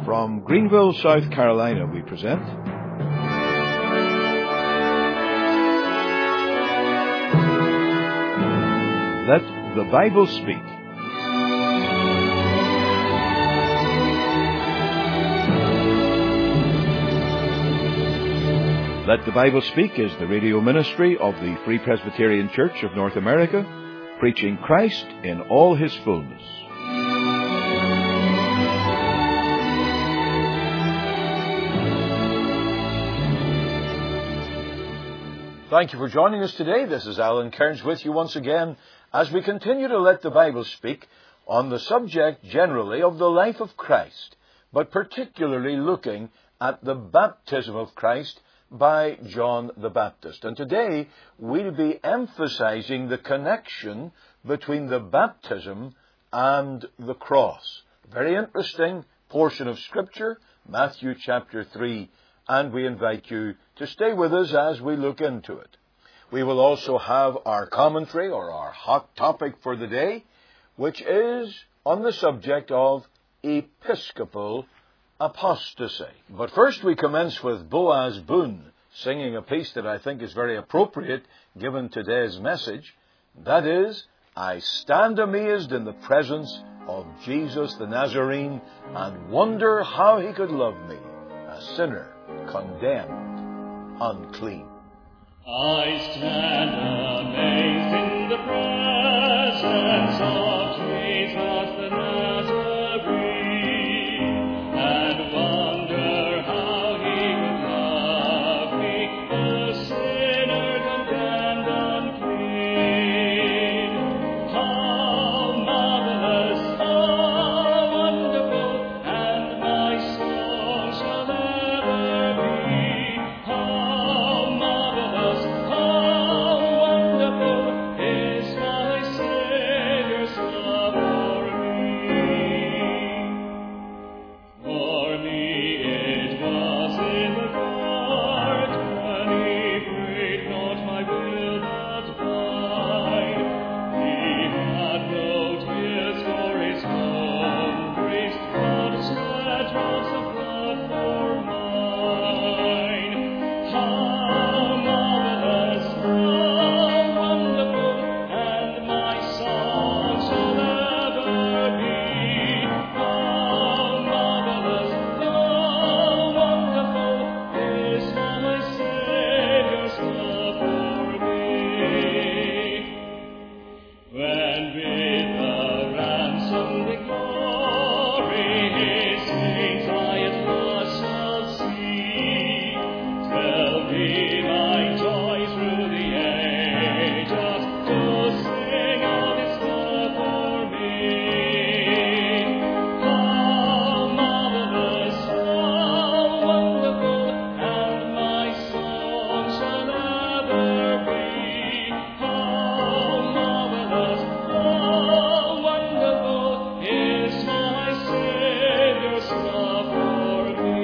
From Greenville, South Carolina, we present Let the Bible Speak. Let the Bible Speak is the radio ministry of the Free Presbyterian Church of North America, preaching Christ in all His fullness. Thank you for joining us today. This is Alan Cairns with you once again as we continue to let the Bible speak on the subject generally of the life of Christ, but particularly looking at the baptism of Christ by John the Baptist. And today we'll be emphasizing the connection between the baptism and the cross. A very interesting portion of Scripture, Matthew chapter 3. And we invite you to stay with us as we look into it. We will also have our commentary, or our hot topic for the day, which is on the subject of episcopal apostasy. But first we commence with Boaz Boone singing a piece that I think is very appropriate given today's message. That is, I stand amazed in the presence of Jesus the Nazarene and wonder how He could love me, a sinner condemned, unclean. I stand amazed in the presence of Jesus the Nazarene, and wonder how He would love me, a sinner condemned, unclean. How marvelous, how wonderful, and my soul shall ever be. How marvelous, how wonderful is my Savior's love for me. For me it was in the garden, He prayed not my will but thine. He had no tears for His own griefs, but shed drops of blood for mine. How marvelous, how wonderful, and my song shall ever be. How marvelous, how wonderful is my Savior's love for me. When with the ransomed glory His saints I at last shall see, 'twill be my joy through the ages to sing of His love for me. How marvelous, how wonderful, and my song shall ever be. How marvelous, how wonderful is my Savior's love for me.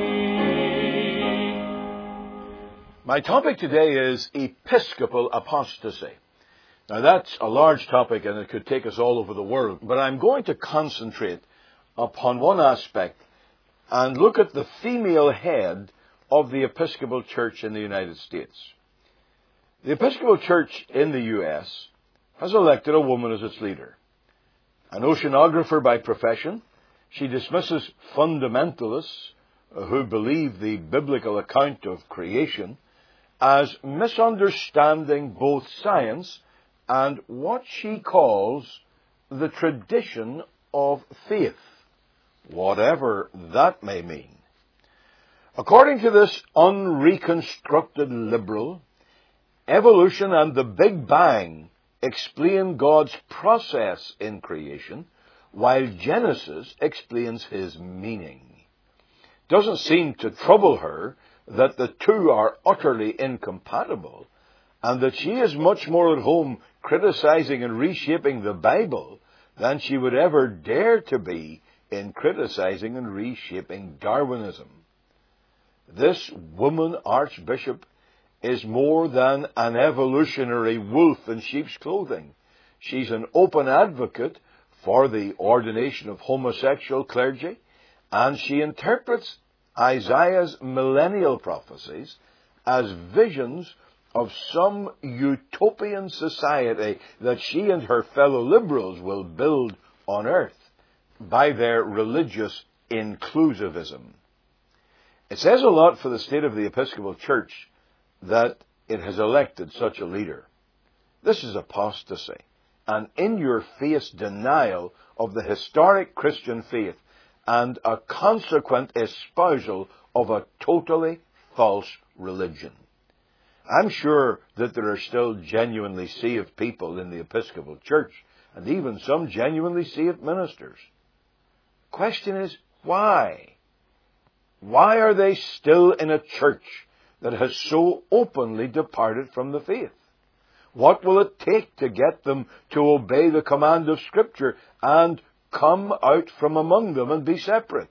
My topic today is episcopal apostasy. Now that's a large topic and it could take us all over the world, but I'm going to concentrate upon one aspect and look at the female head of the Episcopal Church in the United States. The Episcopal Church in the U.S. has elected a woman as its leader. An oceanographer by profession, she dismisses fundamentalists who believe the biblical account of creation as misunderstanding both science and what she calls the tradition of faith, whatever that may mean. According to this unreconstructed liberal, evolution and the Big Bang explain God's process in creation, while Genesis explains His meaning. Doesn't seem to trouble her that the two are utterly incompatible, and that she is much more at home criticizing and reshaping the Bible than she would ever dare to be in criticizing and reshaping Darwinism. This woman archbishop is more than an evolutionary wolf in sheep's clothing. She's an open advocate for the ordination of homosexual clergy and she interprets Isaiah's millennial prophecies as visions of some utopian society that she and her fellow liberals will build on earth by their religious inclusivism. It says a lot for the state of the Episcopal Church that it has elected such a leader. This is apostasy, an in-your-face denial of the historic Christian faith and a consequent espousal of a totally false religion. I'm sure that there are still genuinely saved people in the Episcopal Church, and even some genuinely saved ministers. The question is, why? Why are they still in a church that has so openly departed from the faith? What will it take to get them to obey the command of Scripture and come out from among them and be separate?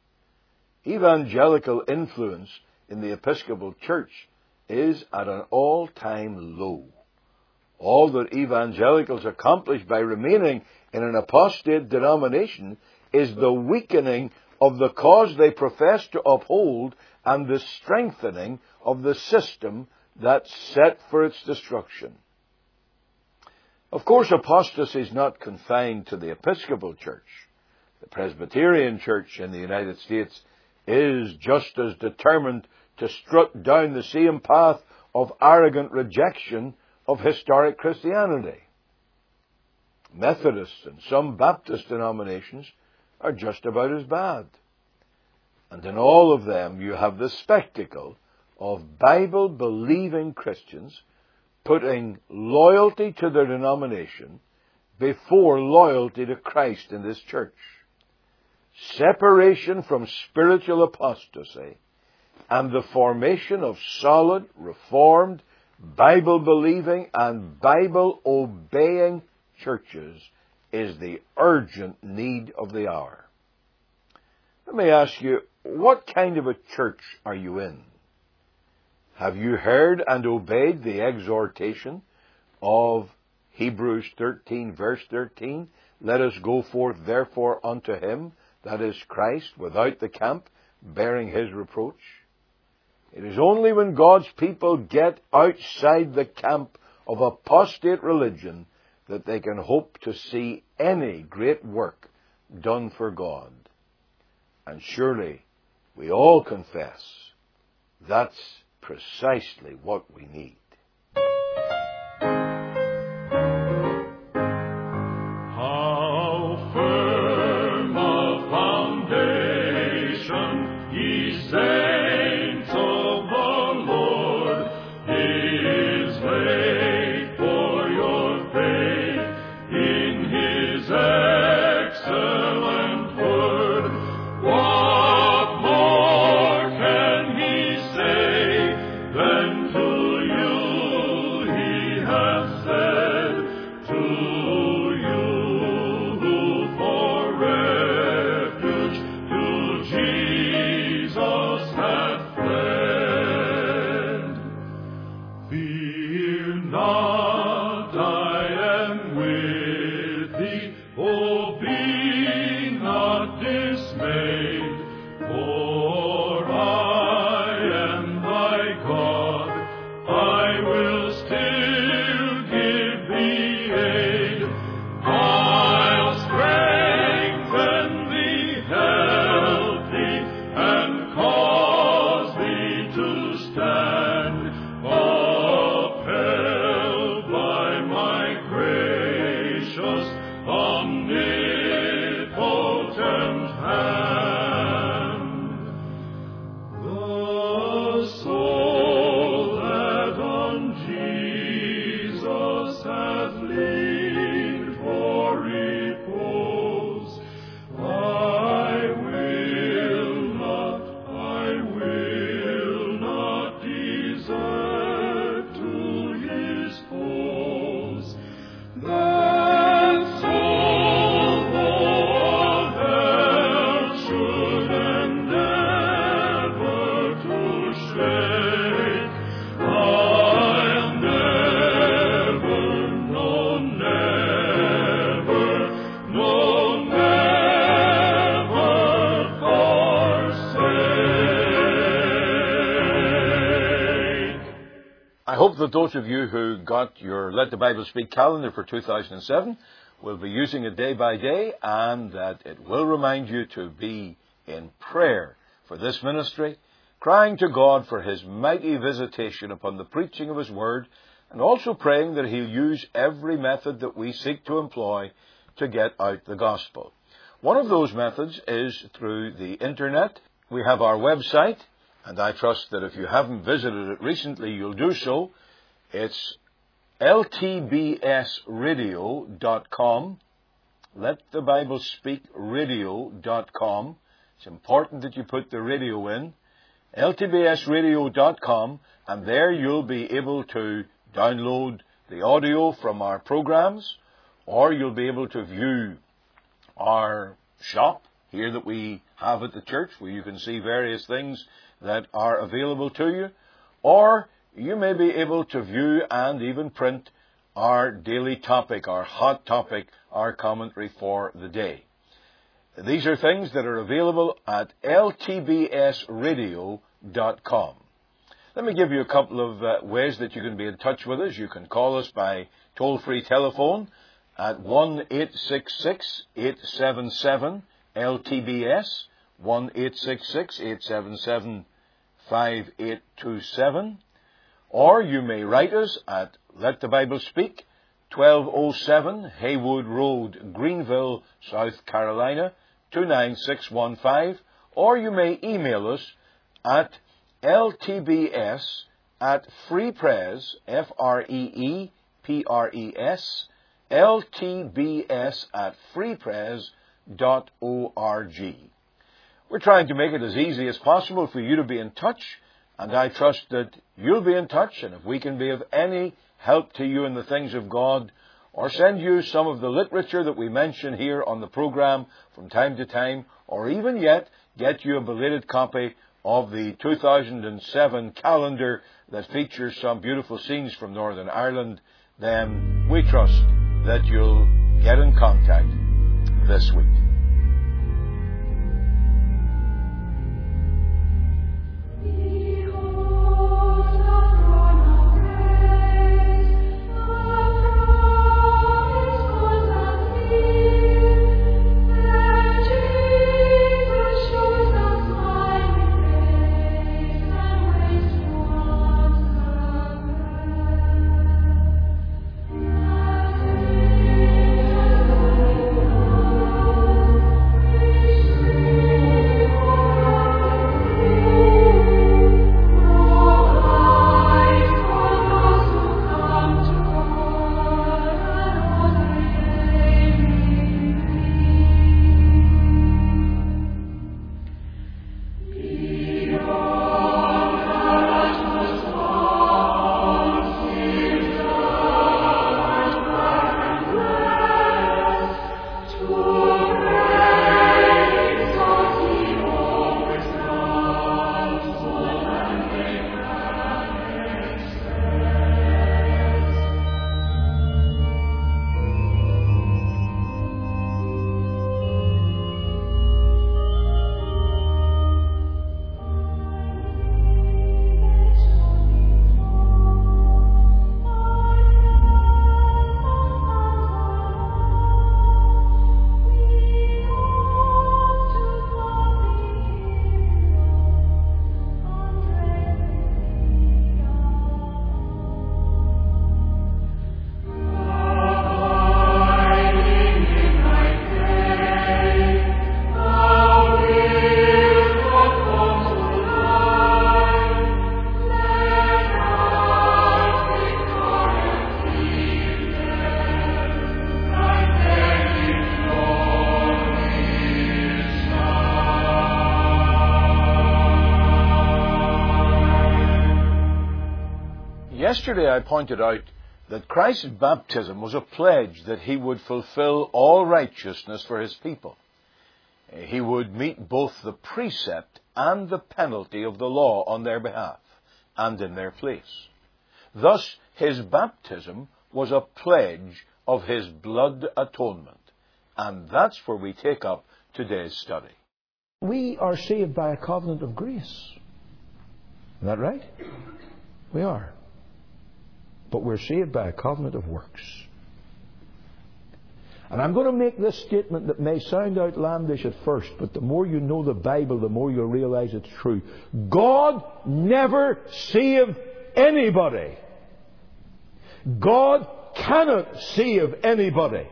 Evangelical influence in the Episcopal Church is at an all-time low. All that evangelicals accomplish by remaining in an apostate denomination is the weakening of the cause they profess to uphold and the strengthening of the system that's set for its destruction. Of course, apostasy is not confined to the Episcopal Church. The Presbyterian Church in the United States is just as determined to strut down the same path of arrogant rejection of historic Christianity. Methodists and some Baptist denominations are just about as bad. And in all of them you have the spectacle of Bible-believing Christians putting loyalty to their denomination before loyalty to Christ in this church. Separation from spiritual apostasy and the formation of solid, reformed, Bible-believing and Bible-obeying churches is the urgent need of the hour. Let me ask you, what kind of a church are you in? Have you heard and obeyed the exhortation of Hebrews 13, verse 13? Let us go forth therefore unto him, that is Christ, without the camp, bearing his reproach. It is only when God's people get outside the camp of apostate religion that they can hope to see any great work done for God. And surely we all confess that's precisely what we need. How firm a foundation, ye saints of the Lord, is laid for your faith in his excellent word. What more can he say than to you he has said, to you who for refuge to Jesus have fled? Fear not, I am with thee, oh be not dismayed, for I am thy God, I will still give thee aid. I'll strengthen thee, help thee, and cause thee to stand, upheld by my gracious, omnipotent hand. hope that those of you who got your Let the Bible Speak calendar for 2007 will be using it day by day, and that it will remind you to be in prayer for this ministry, crying to God for His mighty visitation upon the preaching of His Word, and also praying that He'll use every method that we seek to employ to get out the gospel. One of those methods is through the Internet. We have our website, and I trust that if you haven't visited it recently, you'll do so. It's ltbsradio.com, letthebiblespeakradio.com. It's important that you put the radio in, ltbsradio.com, and there you'll be able to download the audio from our programs, or you'll be able to view our shop here that we have at the church, where you can see various things that are available to you, or you may be able to view and even print our daily topic, our hot topic, our commentary for the day. These are things that are available at ltbsradio.com. Let me give you a couple of ways that you can be in touch with us. You can call us by toll-free telephone at 1-866-877-LTBS, 1-866-877-5827. Or you may write us at Let the Bible Speak, 1207 Haywood Road, Greenville, South Carolina, 29615. Or you may email us at ltbs@freepres, FREEPRES, ltbs@freepres.org. We're trying to make it as easy as possible for you to be in touch, and I trust that you'll be in touch, and if we can be of any help to you in the things of God, or send you some of the literature that we mention here on the program from time to time, or even yet get you a belated copy of the 2007 calendar that features some beautiful scenes from Northern Ireland, then we trust that you'll get in contact this week. Yesterday I pointed out that Christ's baptism was a pledge that He would fulfill all righteousness for His people. He would meet both the precept and the penalty of the law on their behalf and in their place. Thus, His baptism was a pledge of His blood atonement. And that's where we take up today's study. We are saved by a covenant of grace. Isn't that right? We are. But we're saved by a covenant of works. And I'm going to make this statement that may sound outlandish at first, but the more you know the Bible, the more you'll realize it's true. God never saved anybody. God cannot save anybody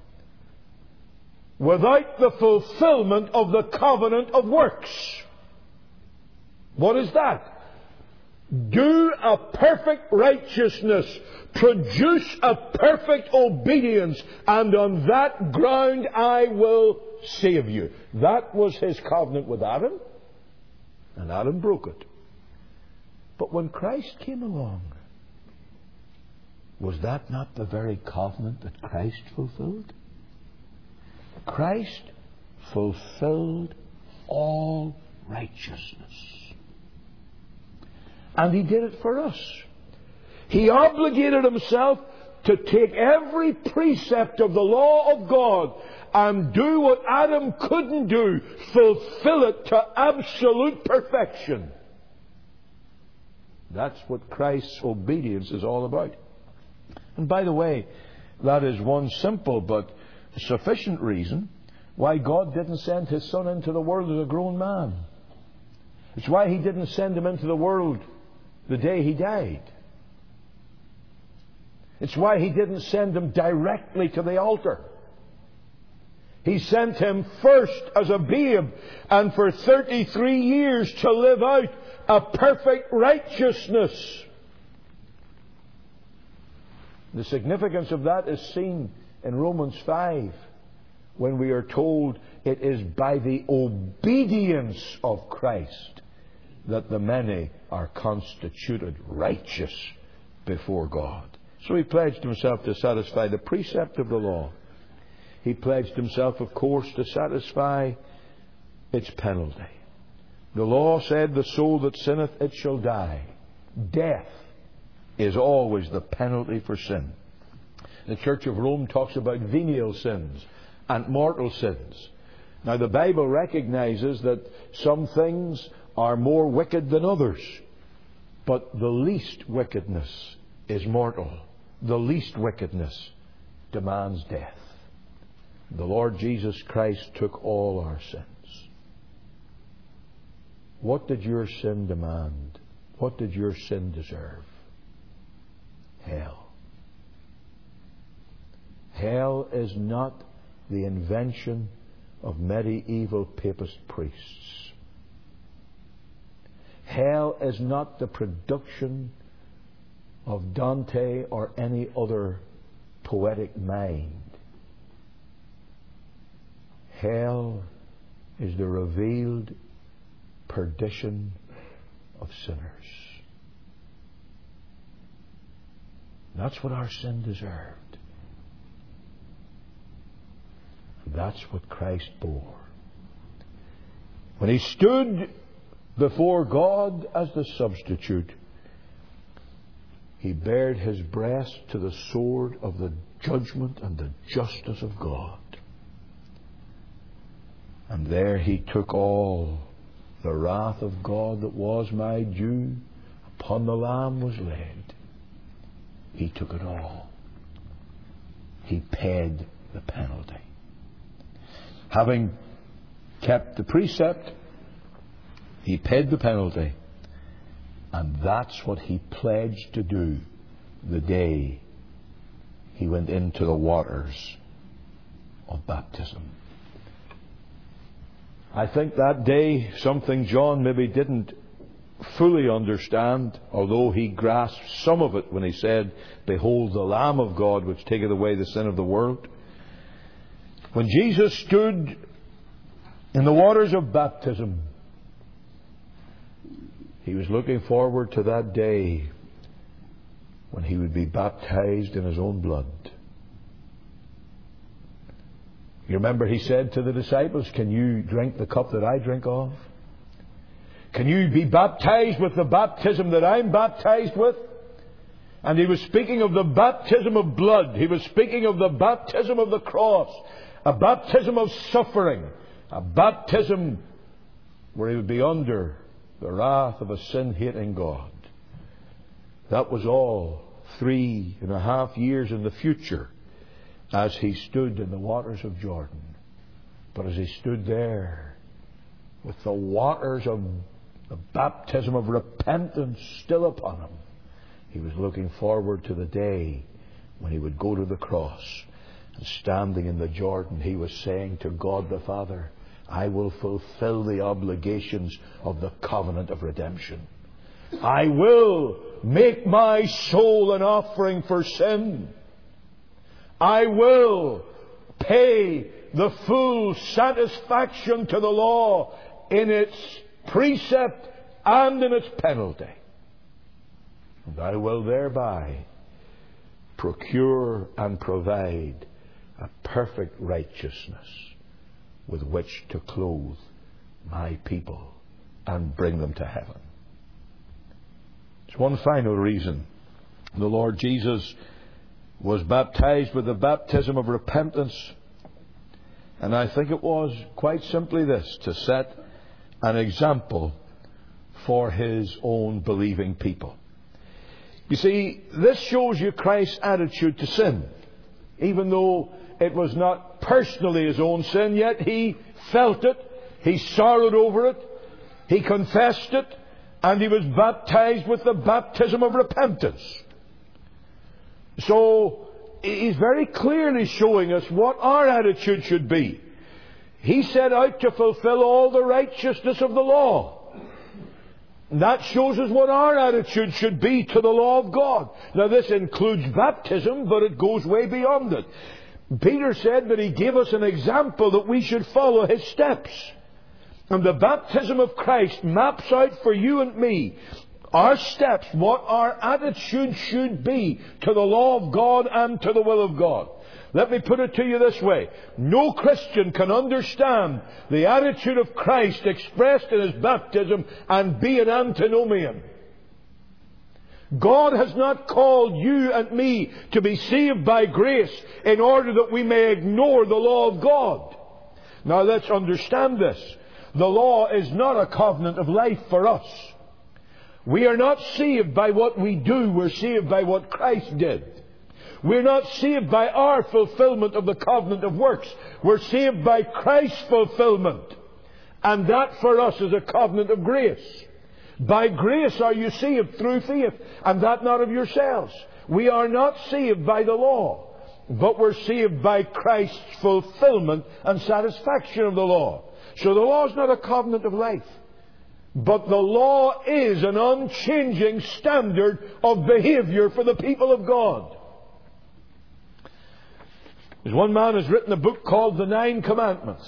without the fulfillment of the covenant of works. What is that? Do a perfect righteousness, produce a perfect obedience, and on that ground I will save you. That was His covenant with Adam, and Adam broke it. But when Christ came along, was that not the very covenant that Christ fulfilled? Christ fulfilled all righteousness. And He did it for us. He obligated Himself to take every precept of the law of God and do what Adam couldn't do, fulfill it to absolute perfection. That's what Christ's obedience is all about. And by the way, that is one simple but sufficient reason why God didn't send His Son into the world as a grown man. It's why He didn't send Him into the world the day He died. It's why He didn't send Him directly to the altar. He sent Him first as a babe, and for 33 years to live out a perfect righteousness. The significance of that is seen in Romans 5, when we are told it is by the obedience of Christ that the many are constituted righteous before God. So He pledged Himself to satisfy the precept of the law. He pledged Himself, of course, to satisfy its penalty. The law said, "The soul that sinneth, it shall die." Death is always the penalty for sin. The Church of Rome talks about venial sins and mortal sins. Now, the Bible recognizes that some things are more wicked than others, but the least wickedness is mortal. The least wickedness demands death. The Lord Jesus Christ took all our sins. What did your sin demand? What did your sin deserve? Hell. Hell is not the invention of medieval papist priests. Hell is not the production of Dante or any other poetic mind. Hell is the revealed perdition of sinners. That's what our sin deserved. And that's what Christ bore. When He stood before God as the substitute, He bared His breast to the sword of the judgment and the justice of God. And there He took all the wrath of God that was my due. Upon the Lamb was laid. He took it all. He paid the penalty. Having kept the precept, He paid the penalty. And that's what He pledged to do the day He went into the waters of baptism. I think that day, something John maybe didn't fully understand, although he grasped some of it when he said, "Behold the Lamb of God which taketh away the sin of the world." When Jesus stood in the waters of baptism, He was looking forward to that day when He would be baptized in His own blood. You remember He said to the disciples, "Can you drink the cup that I drink of? Can you be baptized with the baptism that I'm baptized with?" And He was speaking of the baptism of blood. He was speaking of the baptism of the cross. A baptism of suffering. A baptism where He would be under the wrath of a sin-hating God. That was all 3.5 years in the future as he stood in the waters of Jordan. But as he stood there with the waters of the baptism of repentance still upon him, he was looking forward to the day when he would go to the cross. And standing in the Jordan, he was saying to God the Father, I will fulfill the obligations of the covenant of redemption. I will make my soul an offering for sin. I will pay the full satisfaction to the law in its precept and in its penalty. And I will thereby procure and provide a perfect righteousness with which to clothe my people and bring them to heaven. There's one final reason the Lord Jesus was baptized with the baptism of repentance, and I think it was quite simply this: to set an example for His own believing people. You see, this shows you Christ's attitude to sin. Even though it was not personally his own sin, yet he felt it, he sorrowed over it, he confessed it, and he was baptized with the baptism of repentance. So he's very clearly showing us what our attitude should be. He set out to fulfill all the righteousness of the law. That shows us what our attitude should be to the law of God. Now, this includes baptism, but it goes way beyond it. Peter said that he gave us an example that we should follow his steps. And the baptism of Christ maps out for you and me our steps, what our attitude should be to the law of God and to the will of God. Let me put it to you this way. No Christian can understand the attitude of Christ expressed in His baptism and be an antinomian. God has not called you and me to be saved by grace in order that we may ignore the law of God. Now let's understand this. The law is not a covenant of life for us. We are not saved by what we do. We're saved by what Christ did. We're not saved by our fulfillment of the covenant of works. We're saved by Christ's fulfillment. And that for us is a covenant of grace. By grace are you saved through faith, and that not of yourselves. We are not saved by the law, but we're saved by Christ's fulfillment and satisfaction of the law. So the law is not a covenant of life. But the law is an unchanging standard of behavior for the people of God. There's one man who's written a book called The 9 Commandments.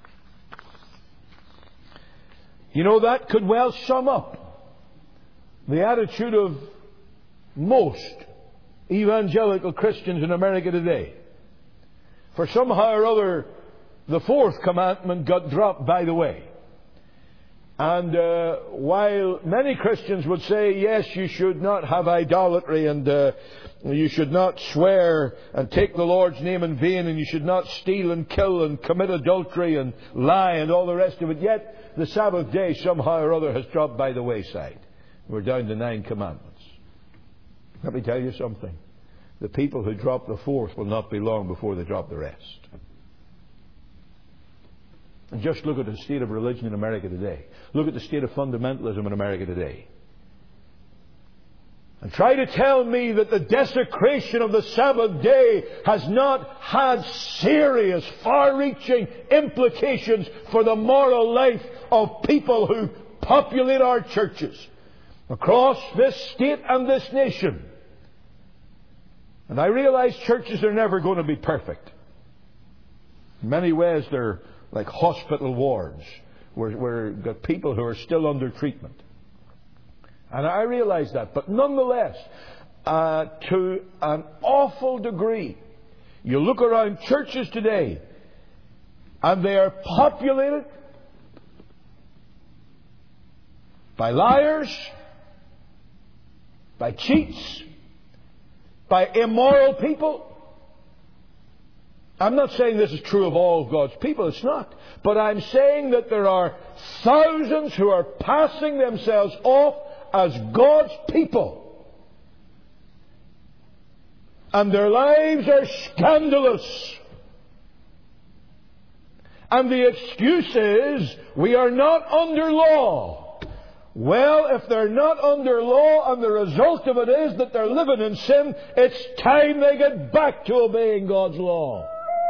You know, that could well sum up the attitude of most evangelical Christians in America today. For somehow or other, the 4th commandment got dropped by the way. And while many Christians would say, yes, you should not have idolatry, and you should not swear and take the Lord's name in vain, and you should not steal and kill and commit adultery and lie and all the rest of it, yet the Sabbath day somehow or other has dropped by the wayside. We're down to 9 commandments. Let me tell you something. The people who drop the 4th will not be long before they drop the rest. And just look at the state of religion in America today. Look at the state of fundamentalism in America today. And try to tell me that the desecration of the Sabbath day has not had serious, far-reaching implications for the moral life of people who populate our churches across this state and this nation. And I realize churches are never going to be perfect. In many ways, they're like hospital wards where we've got people who are still under treatment. And I realize that. But nonetheless, to an awful degree, you look around churches today and they are populated by liars, by cheats, by immoral people. I'm not saying this is true of all of God's people. It's not. But I'm saying that there are thousands who are passing themselves off as God's people and their lives are scandalous. And the excuse is, we are not under law. Well, if they're not under law and the result of it is that they're living in sin, it's time they get back to obeying God's law.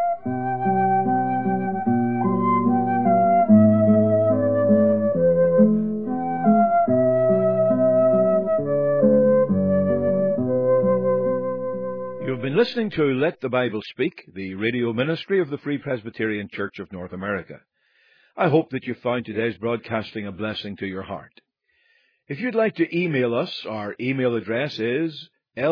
You've been listening to Let the Bible Speak, the radio ministry of the Free Presbyterian Church of North America. I hope that you found today's broadcasting a blessing to your heart. If you'd like to email us, our email address is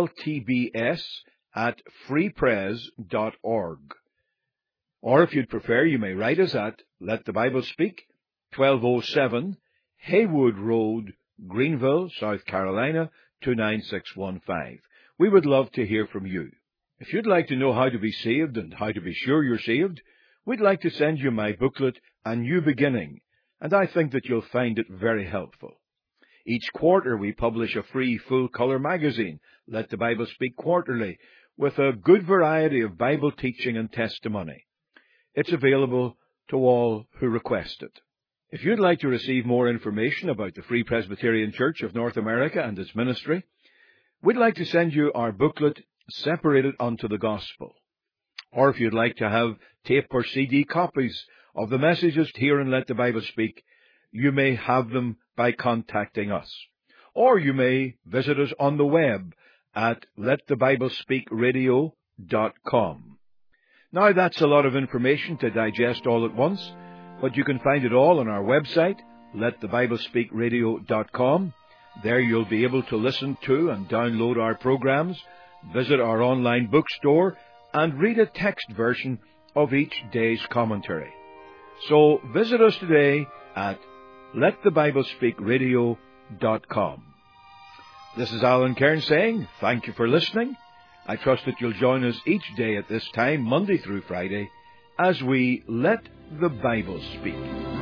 ltbs@freepres.org. Or if you'd prefer, you may write us at Let the Bible Speak, 1207 Haywood Road, Greenville, South Carolina, 29615. We would love to hear from you. If you'd like to know how to be saved and how to be sure you're saved, we'd like to send you my booklet, A New Beginning, and I think that you'll find it very helpful. Each quarter we publish a free full-color magazine, Let the Bible Speak Quarterly, with a good variety of Bible teaching and testimony. It's available to all who request it. If you'd like to receive more information about the Free Presbyterian Church of North America and its ministry, we'd like to send you our booklet, Separated unto the Gospel. Or if you'd like to have tape or CD copies of the messages here in Let the Bible Speak, you may have them by contacting us. Or you may visit us on the web at letthebiblespeakradio.com. Now that's a lot of information to digest all at once, but you can find it all on our website, letthebiblespeakradio.com. There you'll be able to listen to and download our programs, visit our online bookstore, and read a text version of each day's commentary. So visit us today at letthebiblespeakradio.com. This is Alan Cairns saying thank you for listening. I trust that you'll join us each day at this time, Monday through Friday, as we Let the Bible Speak.